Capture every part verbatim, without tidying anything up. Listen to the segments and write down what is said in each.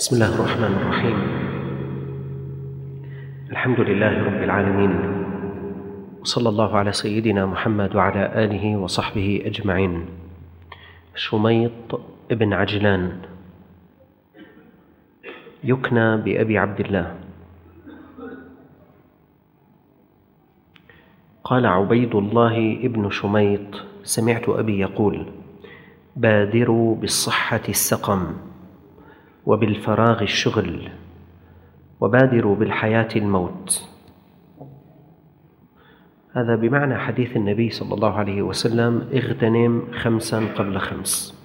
بسم الله الرحمن الرحيم. الحمد لله رب العالمين، وصلى الله على سيدنا محمد وعلى آله وصحبه أجمعين. شميط ابن عجلان يكنى بأبي عبد الله. قال عبيد الله ابن شميط: سمعت أبي يقول: بادروا بالصحة السقم، وبالفراغ الشغل، وبادروا بالحياة الموت. هذا بمعنى حديث النبي صلى الله عليه وسلم: اغتنم خمسا قبل خمس.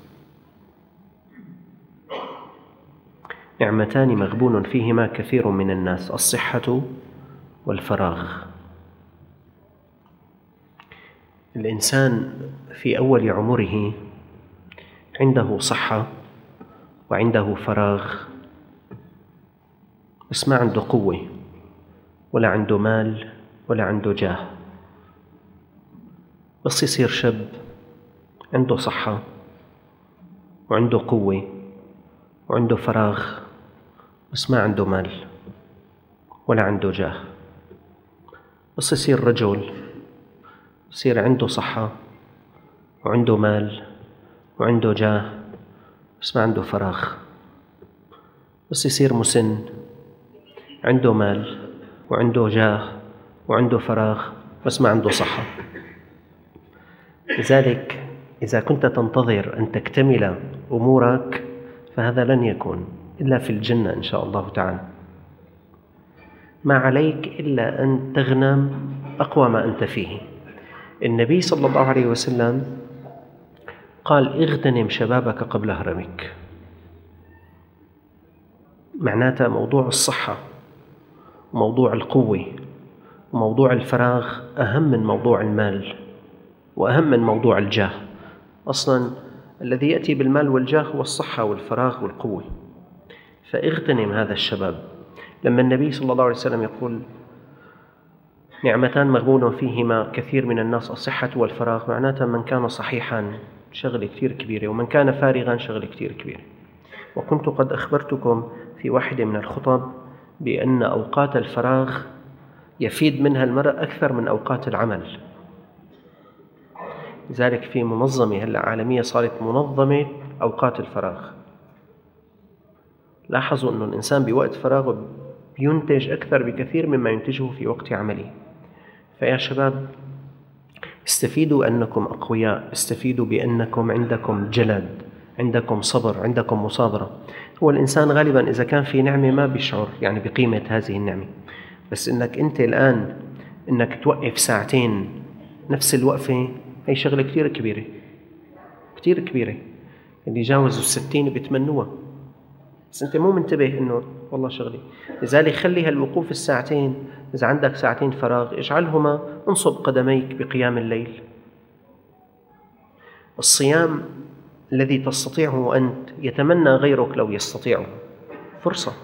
نعمتان مغبون فيهما كثير من الناس: الصحة والفراغ. الإنسان في أول عمره عنده صحة وعنده فراغ، بس ما عنده قوة ولا عنده مال ولا عنده جاه. بس يصير شاب عنده صحة وعنده قوة وعنده فراغ، بس ما عنده مال ولا عنده جاه. بس يصير رجل، يصير عنده صحة وعنده مال وعنده جاه، بس ما عنده فراغ. بس يصير مسن، عنده مال وعنده جاه وعنده فراغ، بس ما عنده صحة. لذلك إذا كنت تنتظر أن تكتمل أمورك فهذا لن يكون إلا في الجنة إن شاء الله تعالى. ما عليك إلا أن تغنم أقوى ما أنت فيه. النبي صلى الله عليه وسلم قال: اغتنم شبابك قبل هرمك. معناتها موضوع الصحة وموضوع القوة وموضوع الفراغ أهم من موضوع المال وأهم من موضوع الجاه. أصلاً الذي يأتي بالمال والجاه هو الصحة والفراغ والقوة. فاغتنم هذا الشباب. لما النبي صلى الله عليه وسلم يقول: نعمتان مغبون فيهما كثير من الناس: الصحة والفراغ، معناتها من كان صحيحاً شغلة كثير كبيرة، ومن كان فارغاً شغلة كثير كبيرة. وكنت قد أخبرتكم في واحدة من الخطب بأن أوقات الفراغ يفيد منها المرء أكثر من أوقات العمل. لذلك في منظمة هلأ عالمية صارت منظمة أوقات الفراغ. لاحظوا أن الإنسان بوقت فراغه ينتج أكثر بكثير مما ينتجه في وقت عمله. فيا شباب، استفيدوا أنكم أقوياء، استفيدوا بأنكم عندكم جلد، عندكم صبر، عندكم مصابرة. هو الإنسان غالباً إذا كان في نعمة ما بيشعر يعني بقيمة هذه النعمة، بس إنك أنت الآن إنك توقف ساعتين نفس الوقفة هي شغلة كتير كبيرة كتير كبيرة. اللي جاوزوا الستين بيتمنوها، بس أنت مو منتبه إنه والله شغلي. لذلك خلي هالوقوف الساعتين، إذا عندك ساعتين فراغ اجعلهما انصب قدميك بقيام الليل. الصيام الذي تستطيعه أنت يتمنى غيرك لو يستطيعه. فرصة.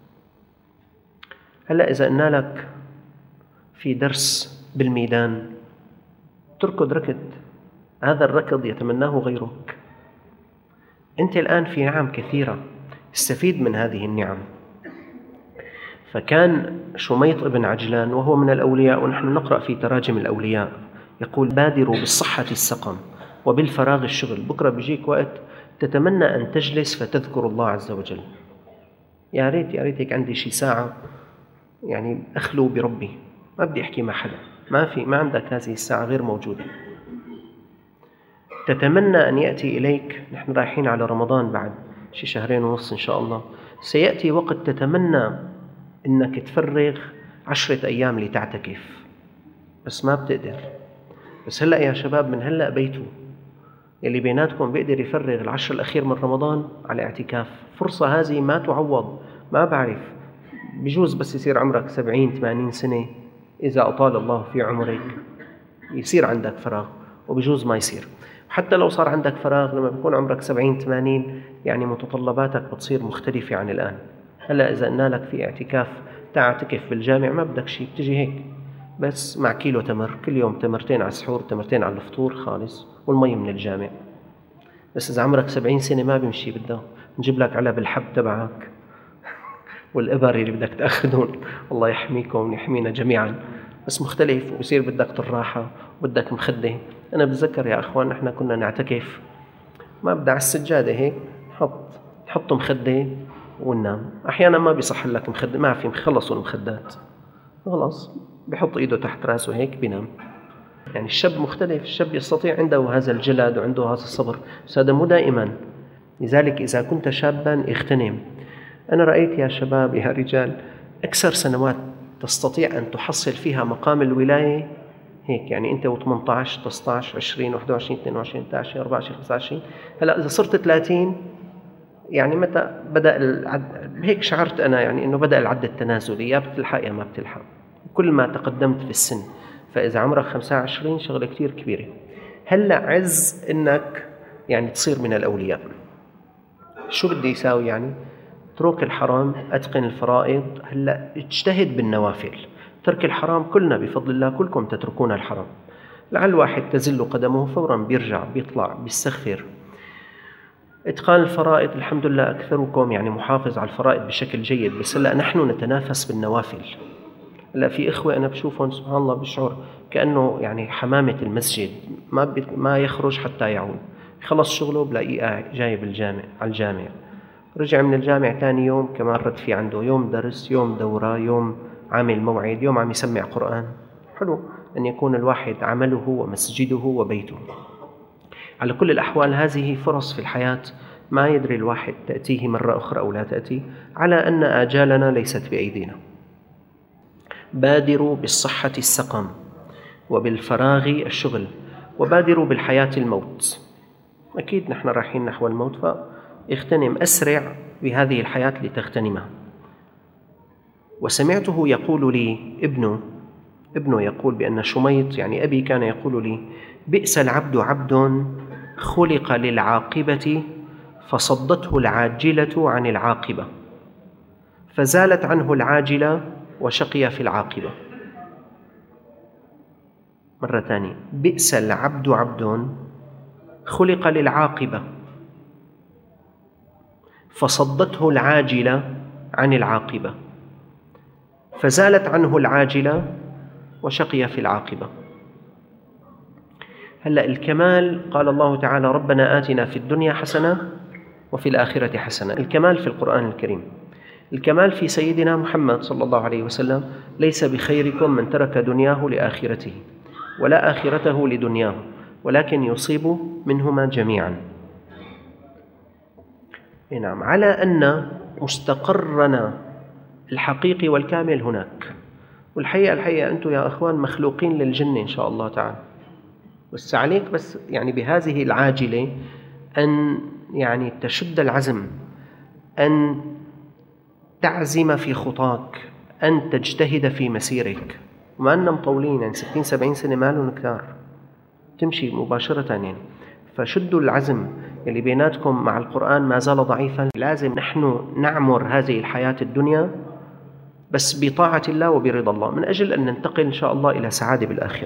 هلأ إذا قلنا لك في درس بالميدان تركض ركض، هذا الركض يتمناه غيرك. أنت الآن في نعم كثيرة، استفيد من هذه النعم. فكان شميط ابن عجلان وهو من الأولياء، ونحن نقرأ في تراجم الأولياء، يقول: بادروا بالصحة السقم وبالفراغ الشغل. بكرة بيجيك وقت تتمنى أن تجلس فتذكر الله عز وجل. يا ريت يا ريت هيك عندي شي ساعة يعني أخلو بربي، ما بدي أحكي مع حدا، ما في ما عندك هذه الساعة، غير موجودة. تتمنى أن يأتي إليك، نحن رايحين على رمضان بعد شي شهرين ونص إن شاء الله، سيأتي وقت تتمنى إنك تفرغ عشرة أيام لتعتكف، بس ما بتقدر. بس هلأ يا شباب، من هلأ بيتوا اللي بيناتكم بيقدر يفرغ العشر الأخير من رمضان على اعتكاف. فرصة هذه ما تعوض. ما بعرف، بجوز بس يصير عمرك سبعين ثمانين سنة، إذا أطال الله في عمرك يصير عندك فراغ، وبجوز ما يصير. حتى لو صار عندك فراغ لما بيكون عمرك سبعين ثمانين، يعني متطلباتك بتصير مختلفة عن الآن. هلأ إذا قلنا لك في اعتكاف تعتكف بالجامع ما بدك شيء، بتجي هيك بس مع كيلو تمر كل يوم، تمرتين على السحور تمرتين على الفطور خالص، والمي من الجامع. بس إذا عمرك سبعين سنة ما بيمشي، بدنا نجيب لك علب الحب تبعك والإبر اللي بدك تأخذهم، الله يحميكم ويحمينا جميعا، بس مختلف، وبصير بدك طراحة وبدك مخدة. أنا بتذكر يا أخوان نحن كنا نعتكف، ما بدي على السجادة هيك نحط نحط مخدة وننام. أحيانا ما بيصح لك مخدة، ما في خلصوا المخدات، خلاص بيحط إيده تحت رأسه هيك بينام. يعني الشاب مختلف، الشاب يستطيع، عنده هذا الجلد وعنده هذا الصبر، بس هذا مو دائما. لذلك إذا كنت شابا اغتنم. أنا رأيت يا شباب يا رجال أكثر سنوات تستطيع أن تحصل فيها مقام الولاية هيك، يعني أنت و18 تسعطعش عشرين واحد وعشرين اثنين وعشرين ثلاثة عشر أربعة عشر خمسة وعشرين. هلا إذا صرت ثلاثين يعني متى بدأ العد، هيك شعرت أنا يعني إنه بدأ العد التنازلي، يا بتلحق يا ما بتلحق كل ما تقدمت في السن. فإذا عمرك خمسة وعشرين شغلة كتير كبيرة. هلا عز إنك يعني تصير من الأولياء. شو بدي يساوي يعني؟ اترك الحرام، أتقن الفرائض، هلا اجتهد بالنوافل. ترك الحرام كلنا بفضل الله كلكم تتركون الحرام. لعل واحد تزل قدمه فورا بيرجع بيطلع بيستغفر. إتقان الفرائض الحمد لله أكثركم يعني محافظ على الفرائض بشكل جيد، بس هلا نحن نتنافس بالنوافل. هلا في إخوة أنا بشوفهم سبحان الله بشعر كأنه يعني حمامة المسجد، ما ما يخرج حتى يعود، خلص شغله بلاقيه جاي بالجامع على الجامع، رجع من الجامع ثاني يوم كمان رد في عنده يوم درس، يوم دورة، يوم عامل موعد، يوم عم يسمع قرآن. حلو أن يكون الواحد عمله ومسجده وبيته. على كل الأحوال هذه فرص في الحياة ما يدري الواحد تأتيه مرة أخرى أو لا تأتي، على أن آجالنا ليست بأيدينا. بادروا بالصحة السقم، وبالفراغ الشغل، وبادروا بالحياة الموت. أكيد نحن رايحين نحو الموت، فاغتنم، أسرع بهذه الحياة لتغتنمها. وسمعته يقول لي ابنه ابنه يقول بأن شميط يعني أبي كان يقول لي: بئس العبد عبد خلق للعاقبة فصدته العاجلة عن العاقبة، فزالت عنه العاجلة وشقي في العاقبة. مرة ثانية: بئس العبد عبد خلق للعاقبة فصدته العاجلة عن العاقبة، فزالت عنه العاجلة وشقي في العاقبة. هلأ الكمال قال الله تعالى: ربنا آتنا في الدنيا حسنة وفي الآخرة حسنة. الكمال في القرآن الكريم، الكمال في سيدنا محمد صلى الله عليه وسلم: ليس بخيركم من ترك دنياه لآخرته ولا آخرته لدنياه ولكن يصيب منهما جميعا. نعم، على أن مستقرنا الحقيقي والكامل هناك. والحقيقة الحقيقة أنتم يا أخوان مخلوقين للجنة إن شاء الله تعالى، بس عليك بس يعني بهذه العاجلة أن يعني تشد العزم، أن تعزم في خطاك، أن تجتهد في مسيرك. وما أننا مطولين يعني ستين سبعين سنة ما لهم كثار، تمشي مباشرة يعني. فشدوا العزم اللي بيناتكم مع القرآن ما زال ضعيفا. لازم نحن نعمر هذه الحياة الدنيا بس بطاعة الله وبرضا الله، من أجل أن ننتقل إن شاء الله إلى سعادة بالآخرة.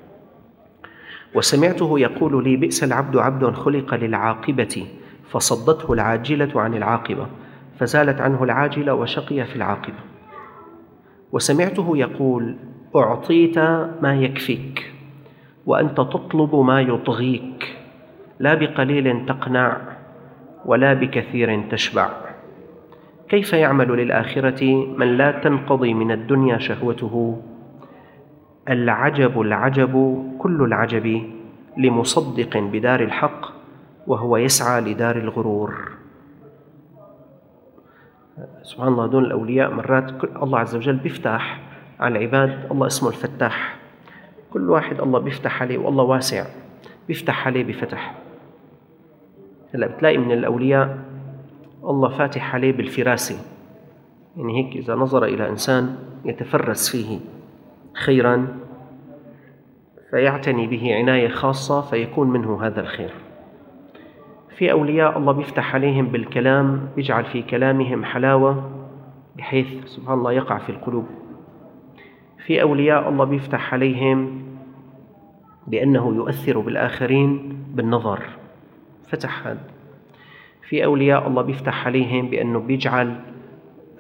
وسمعته يقول لي: بئس العبد عبد خلق للعاقبة فصدته العاجلة عن العاقبة، فزالت عنه العاجلة وشقي في العاقبة. وسمعته يقول: أعطيت ما يكفيك وأنت تطلب ما يطغيك، لا بقليل تقنع ولا بكثير تشبع. كيف يعمل للآخرة من لا تنقضي من الدنيا شهوته؟ العجب العجب كل العجب لمصدق بدار الحق وهو يسعى لدار الغرور. سبحان الله، دون الأولياء مرات الله عز وجل بيفتح على العباد، الله اسمه الفتاح. كل واحد الله بيفتح عليه، والله واسع بيفتح عليه بفتح. هلا بتلاقي من الأولياء الله فاتح عليه بالفراسة، يعني هيك إذا نظر إلى إنسان يتفرس فيه خيرا فيعتني به عناية خاصة فيكون منه هذا الخير. في أولياء الله بيفتح عليهم بالكلام، بيجعل في كلامهم حلاوة بحيث سبحان الله يقع في القلوب. في أولياء الله بيفتح عليهم بأنه يؤثر بالآخرين بالنظر، فتح هذا. في أولياء الله بيفتح عليهم بأنه بيجعل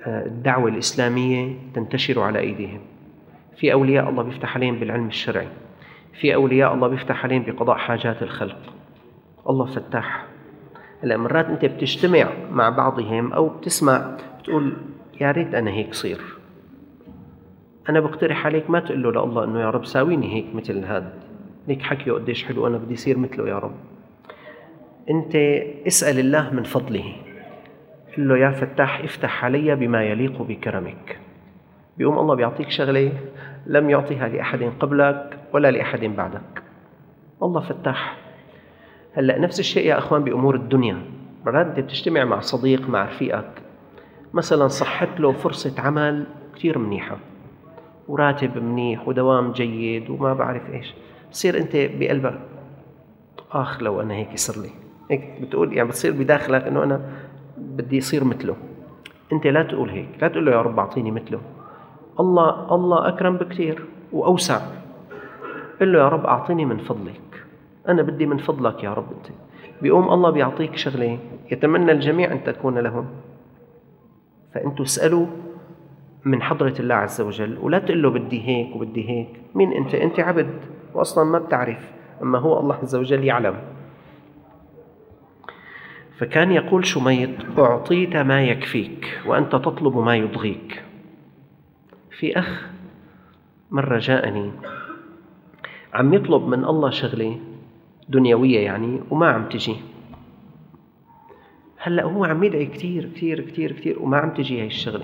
الدعوة الإسلامية تنتشر على أيديهم. في أولياء الله بيفتح عليهم بالعلم الشرعي، في أولياء الله بيفتح عليهم بقضاء حاجات الخلق. الله فتاح. هلا مرات أنت بتجتمع مع بعضهم أو بتسمع بتقول يا ريت أنا هيك صير. أنا بقترح عليك ما تقول له لله إنه يا رب ساويني هيك مثل هذا، ليك حكيه قديش حلو، أنا بدي يصير مثله يا رب. أنت اسأل الله من فضله، قل له يا فتاح افتح علي بما يليق بكرمك. بيقوم الله بيعطيك شغلة لم يعطيها لأحد قبلك ولا لأحد بعدك. الله فتاح. هلأ نفس الشيء يا أخوان بأمور الدنيا. مرات أنت بتجتمع مع صديق مع رفيقك مثلا صحت له فرصة عمل كتير منيحة وراتب منيح ودوام جيد وما بعرف إيش، تصير أنت بقلبك آخ لو أنا هيك يصير لي هيك، بتقول يعني بتصير بداخلك إنه أنا بدي يصير مثله. أنت لا تقول هيك، لا تقول له يا رب أعطيني مثله. الله الله أكرم بكتير وأوسع. قل له يا رب أعطيني من فضلك، أنا بدي من فضلك يا رب. أنت بيقوم الله بيعطيك شغلة يتمنى الجميع أن تكون لهم. فأنتوا اسألوا من حضرة الله عز وجل، ولا تقول له بدي هيك وبدي هيك. مين أنت؟ أنت عبد وأصلا ما بتعرف، أما هو الله عز وجل يعلم. فكان يقول شميط أعطيت ما يكفيك وأنت تطلب ما يضغيك. في أخ مرة جاءني عم يطلب من الله شغلة دنيوية يعني وما عم تجي. هلأ هو عم يدعي كتير كتير كتير كتير وما عم تجي هاي الشغلة.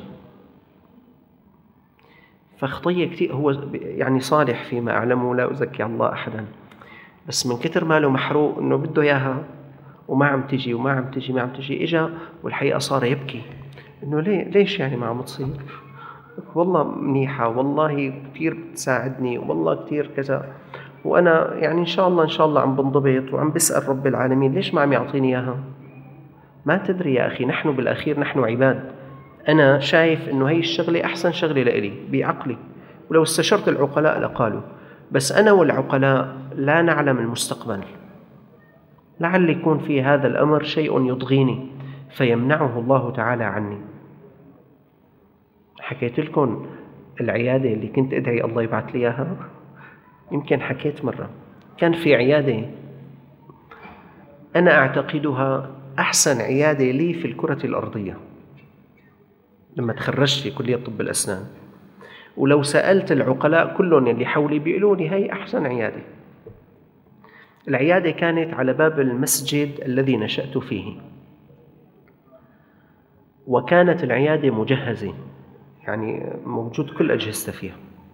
فخطية كتير، هو يعني صالح فيما أعلمه لا أزكي الله أحدا، بس من كتر ماله محروق إنه بده إياها وما عم تجي وما عم تجي ما عم تجي. إجا والحقيقة صار يبكي إنه ليه ليش يعني ما عم تصير؟ والله منيحة، والله كتير بتساعدني، والله كتير كذا، وأنا يعني إن شاء الله إن شاء الله عم بنضبط وعم بسأل رب العالمين ليش ما عم يعطيني إياها؟ ما تدري يا أخي، نحن بالأخير نحن عباد. أنا شايف إنه هي الشغلة أحسن شغلة لإلي بعقلي، ولو استشرت العقلاء لقالوا، بس أنا والعقلاء لا نعلم المستقبل. لعل يكون في هذا الأمر شيء يضغيني فيمنعه الله تعالى عني. حكيت لكم العيادة اللي كنت أدعي الله يبعث لي إياها، يمكن حكيت مرة. كان في عيادة أنا أعتقدها أحسن عيادة لي في الكرة الأرضية لما تخرجت في كلية طب الأسنان، ولو سألت العقلاء كلهم اللي حولي بيقولوا لي هي أحسن عيادة. العيادة كانت على باب المسجد الذي نشأت فيه، وكانت العيادة مجهزة يعني موجود كل أجهزة فيها،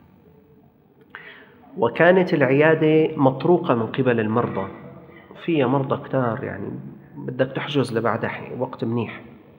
وكانت العيادة مطروقة من قبل المرضى، فيها مرضى كتار يعني بدك تحجز لبعدها وقت منيح.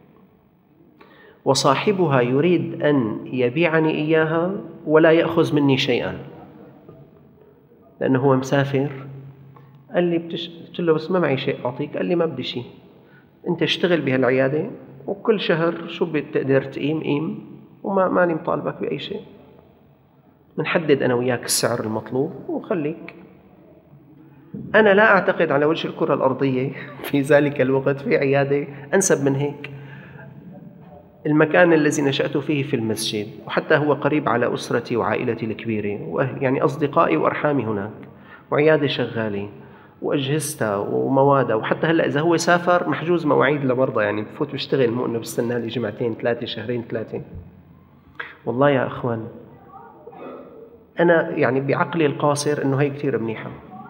وصاحبها يريد أن يبيعني إياها ولا يأخذ مني شيئا لأنه هو مسافر. قال لي بتش... قلت له بس ما معي شيء أعطيك. قال لي ما بدي شيء، أنت اشتغل بهالعيادة وكل شهر شو بتقدر تقيم قيم، وما ماني مطالبك بأي شيء. بنحدد أنا وياك السعر المطلوب وخليك. أنا لا أعتقد على وجه الكرة الأرضية في ذلك الوقت في عيادة أنسب من هيك. المكان الذي نشأت فيه في المسجد، وحتى هو قريب على أسرتي وعائلتي الكبيرة وأهل يعني أصدقائي وأرحامي هناك، وعيادة شغالة وأجهزتها وموادها، وحتى هلأ إذا هو سافر محجوز مواعيد لمرضى يعني بفوت بشتغل، مو إنه بستنى لي جمعتين ثلاثة شهرين ثلاثة. والله يا أخوان أنا يعني بعقلي القاصر إنه هي كتير منيحة.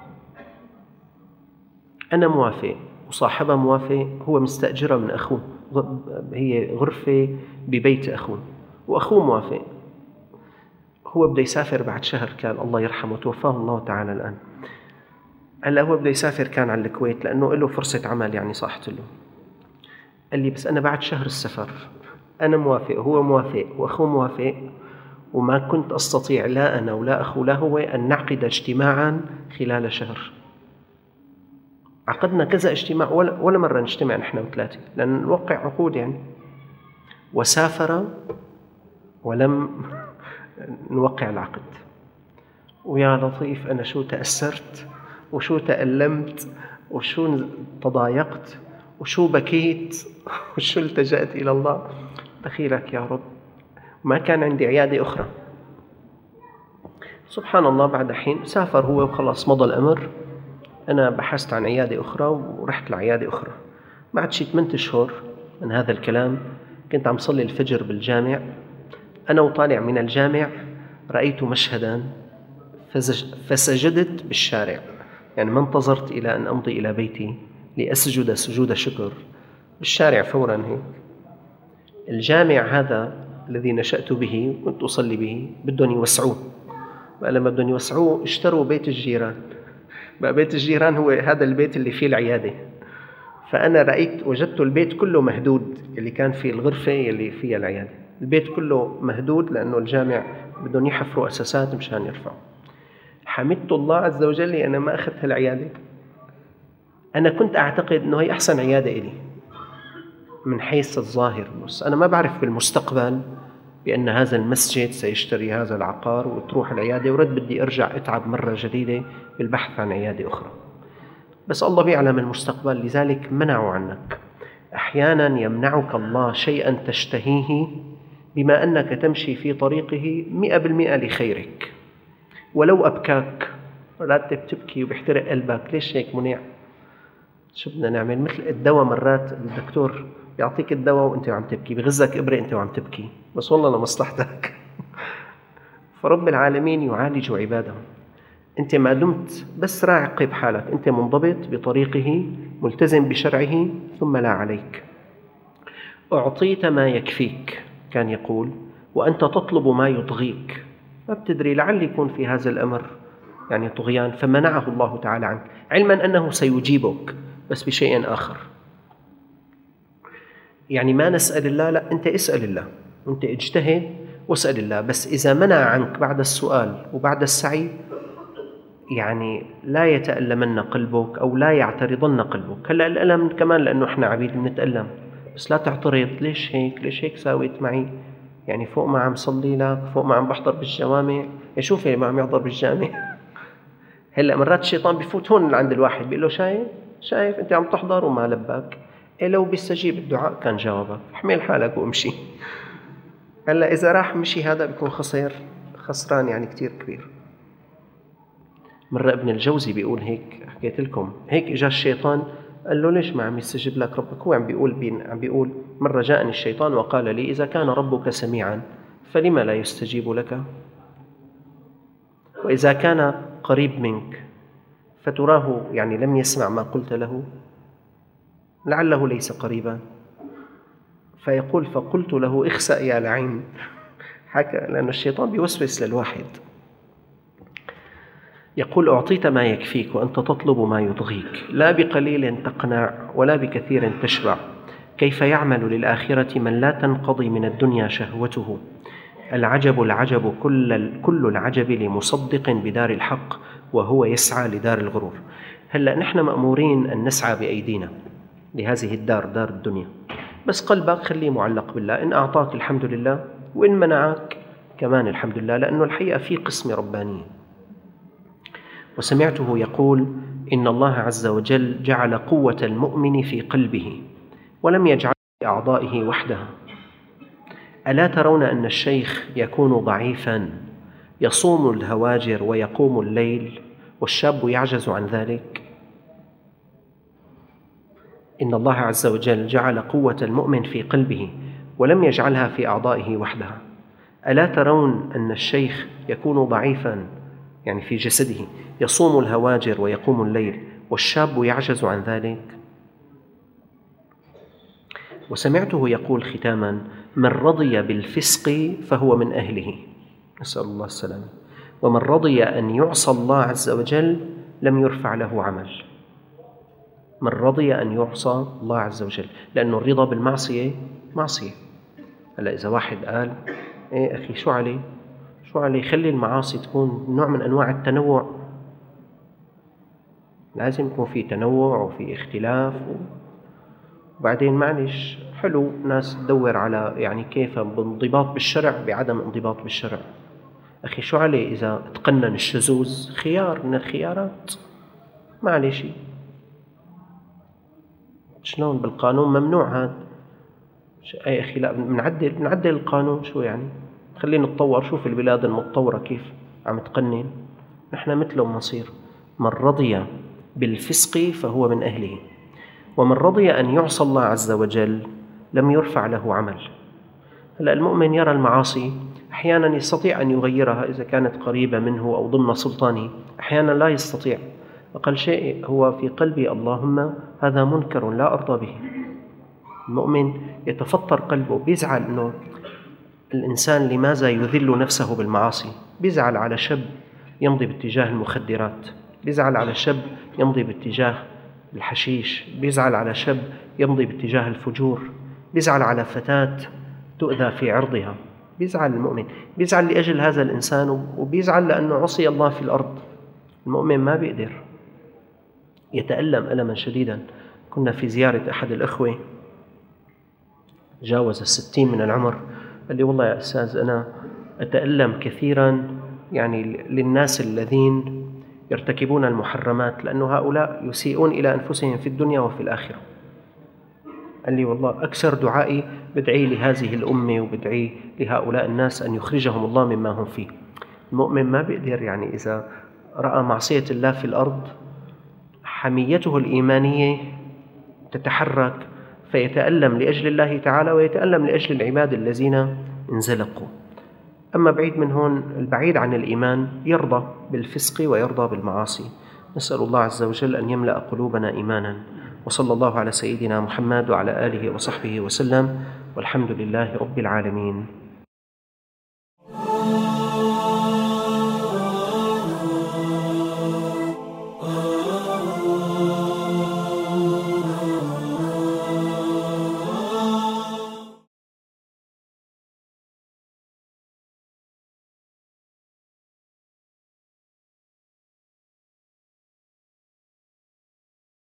أنا موافق وصاحبها موافق، هو مستأجرة من أخوه، هي غرفة ببيت أخوه وأخوه موافق. هو بده يسافر بعد شهر، كان الله يرحمه توفاه الله تعالى الآن. هلا هو بده يسافر كان على الكويت لأنه له فرصة عمل يعني صاحت له. قال لي بس أنا بعد شهر السفر. أنا موافق وهو موافق وأخوه موافق، وما كنت أستطيع لا أنا ولا أخوه لا هو أن نعقد اجتماعا خلال شهر. عقدنا كذا اجتماع ولا, ولا مرة نجتمع نحن وثلاثة لأن نوقع عقود يعني. وسافر ولم نوقع العقد. ويا لطيف أنا شو تأثرت وشو تألمت وشو تضايقت وشو بكيت وشو التجأت إلى الله. دخيلك يا رب. ما كان عندي عيادة أخرى. سبحان الله، بعد حين سافر هو وخلاص مضى الأمر. أنا بحثت عن عيادة أخرى ورحت لعيادة أخرى. بعد شي ثمانية أشهر من هذا الكلام كنت عم صلي الفجر بالجامع. أنا وطالع من الجامع رأيت مشهدا فسجدت بالشارع، يعني ما انتظرت إلى أن أمضي إلى بيتي لأسجد سجود شكر، بالشارع فورا هيك. الجامع هذا الذي نشأت به كنت أصلي به بدهم يوسعوه، لما بدهم يوسعوه اشتروا بيت الجيران. بقى بيت الجيران هو هذا البيت اللي فيه العيادة. فأنا رأيت وجدت البيت كله مهدود، اللي كان فيه الغرفة اللي فيها العيادة، البيت كله مهدود لأنه الجامع بدهم يحفروا أساسات مشان يرفعوا. حمدت الله عز وجل لي أنا ما أخذت هالعيادة. أنا كنت أعتقد أنه هي أحسن عيادة إلي من حيث الظاهر، بس أنا ما بعرف بالمستقبل بأن هذا المسجد سيشتري هذا العقار وتروح العيادة ورد بدي أرجع أتعب مرة جديدة بالبحث عن عيادة أخرى. بس الله بيعلم المستقبل، لذلك منعوا عنك. أحيانا يمنعك الله شيئا تشتهيه بما أنك تمشي في طريقه مئة بالمئة لخيرك، ولو أبكاك. راتب تبكي وبيحترق قلبك، ليش هيك منيع؟ شو بدنا نعمل؟ مثل الدواء، مرات الدكتور يعطيك الدواء وانت عم تبكي، بغزك إبرة انت عم تبكي، بس والله لمصلحتك. فرب العالمين يعالج عباده. انت ما دمت بس راعي بحالك، انت منضبط بطريقه ملتزم بشرعه، ثم لا عليك. أعطيت ما يكفيك، كان يقول، وأنت تطلب ما يطغيك. ما بتدري، لعل يكون في هذا الأمر يعني طغيان، فمنعه الله تعالى عنك، علما أنه سيجيبك بس بشيء آخر. يعني ما نسأل الله، لا، أنت اسأل الله، أنت اجتهد واسأل الله. بس إذا منع عنك بعد السؤال وبعد السعي، يعني لا يتألمن قلبك أو لا يعترضن قلبك. هلأ الألم كمان لأنه إحنا عبيد بنتألم، بس لا تعترض. ليش هيك؟ ليش هيك ساويت معي؟ يعني فوق ما عم صلي لك، فوق ما عم بحضر بالجوامع، شوفي ما عم يحضر بالجامع. هلأ مرات الشيطان بيفوت هون عند الواحد بيقول له شايف شايف أنت عم تحضر وما لباك. إيه لو بيستجيب الدعاء كان جاوبك، احمل حالك وامشي. هلأ إذا راح مشي هذا بيكون خسر خسران يعني كتير كبير. مرة ابن الجوزي بيقول هيك، حكيت لكم هيك، إجا الشيطان قال له ليش ما عم يستجيب لك ربك؟ هو عم بيقول بين عم بيقول مرة جاءني الشيطان وقال لي إذا كان ربك سميعا فلما لا يستجيب لك؟ وإذا كان قريب منك فتراه يعني لم يسمع ما قلت له، لعله ليس قريبا. فيقول فقلت له اخسأ يا لعين. حكى لأن الشيطان بيوسوس للواحد. يقول أعطيت ما يكفيك وأنت تطلب ما يطغيك، لا بقليل تقنع ولا بكثير تشبع. كيف يعمل للآخرة من لا تنقضي من الدنيا شهوته؟ العجب العجب كل, كل العجب لمصدق بدار الحق وهو يسعى لدار الغرور. هلأ نحن مأمورين أن نسعى بأيدينا لهذه الدار، دار الدنيا، بس قلبك خليه معلق بالله. إن أعطاك الحمد لله، وإن منعك كمان الحمد لله، لأنه الحقيقة في قسم رباني. وسمعته يقول إن الله عز وجل جعل قوة المؤمن في قلبه ولم يجعل في أعضائه وحدها. ألا ترون أن الشيخ يكون ضعيفا يصوم الهواجر ويقوم الليل والشاب يعجز عن ذلك؟ إن الله عز وجل جعل قوة المؤمن في قلبه ولم يجعلها في أعضائه وحدها. ألا ترون أن الشيخ يكون ضعيفا يعني في جسده يصوم الهواجر ويقوم الليل والشاب يعجز عن ذلك؟ وسمعته يقول ختاما من رضي بالفسق فهو من أهله، نسأل الله السلامة. ومن رضي أن يعصى الله عز وجل لم يرفع له عمل. من رضي أن يعصى الله عز وجل، لأنه الرضا بالمعصية معصية. هلا إذا واحد قال إيه أخي شو عليه شو عليه خلي المعاصي تكون نوع من أنواع التنوع، لازم يكون في تنوع وفي اختلاف. وبعدين معلش حلو ناس تدور على يعني كيف بانضباط بالشرع بعدم انضباط بالشرع. أخي شو عليه إذا تقنن الشذوذ؟ خيار من الخيارات، معلش شلون بالقانون ممنوع هذا. أي أخي لا، بنعدل بنعدل القانون، شو يعني؟ خلينا نتطور. شوف البلاد المتطورة كيف عم تقنن، نحن مثلهم مصير. من رضي بالفسق فهو من أهله، ومن رضي أن يعصى الله عز وجل لم يرفع له عمل. هلأ المؤمن يرى المعاصي، أحيانا يستطيع أن يغيرها إذا كانت قريبة منه أو ضمن سلطانه، أحيانا لا يستطيع. أقل شيء هو في قلبي اللهم هذا منكر لا أرضى به. المؤمن يتفطر قلبه، بيزعل أنه الإنسان لماذا يذل نفسه بالمعاصي. بيزعل على شاب يمضي باتجاه المخدرات، بيزعل على شاب يمضي باتجاه الحشيش، بيزعل على شاب يمضي باتجاه الفجور، بيزعل على فتاة تؤذى في عرضها. بيزعل المؤمن، بيزعل لأجل هذا الإنسان، وبيزعل لأنه عصي الله في الأرض. المؤمن ما بيقدر، يتألم ألما شديدا. كنا في زيارة أحد الأخوة جاوز الستين من العمر، قال لي والله يا أستاذ أنا أتألم كثيرا يعني للناس الذين يرتكبون المحرمات، لأن هؤلاء يسيئون إلى أنفسهم في الدنيا وفي الآخرة. قال لي والله أكثر دعائي بدعي لهذه الأمة وبدعي لهؤلاء الناس أن يخرجهم الله مما هم فيه. المؤمن ما بيقدر، يعني إذا رأى معصية الله في الأرض حميته الإيمانية تتحرك، فيتألم لأجل الله تعالى ويتألم لأجل العباد الذين انزلقوا. أما بعيد من هون، البعيد عن الإيمان يرضى بالفسق ويرضى بالمعاصي. نسأل الله عز وجل أن يملأ قلوبنا إيمانا. وصلى الله على سيدنا محمد وعلى آله وصحبه وسلم، والحمد لله رب العالمين.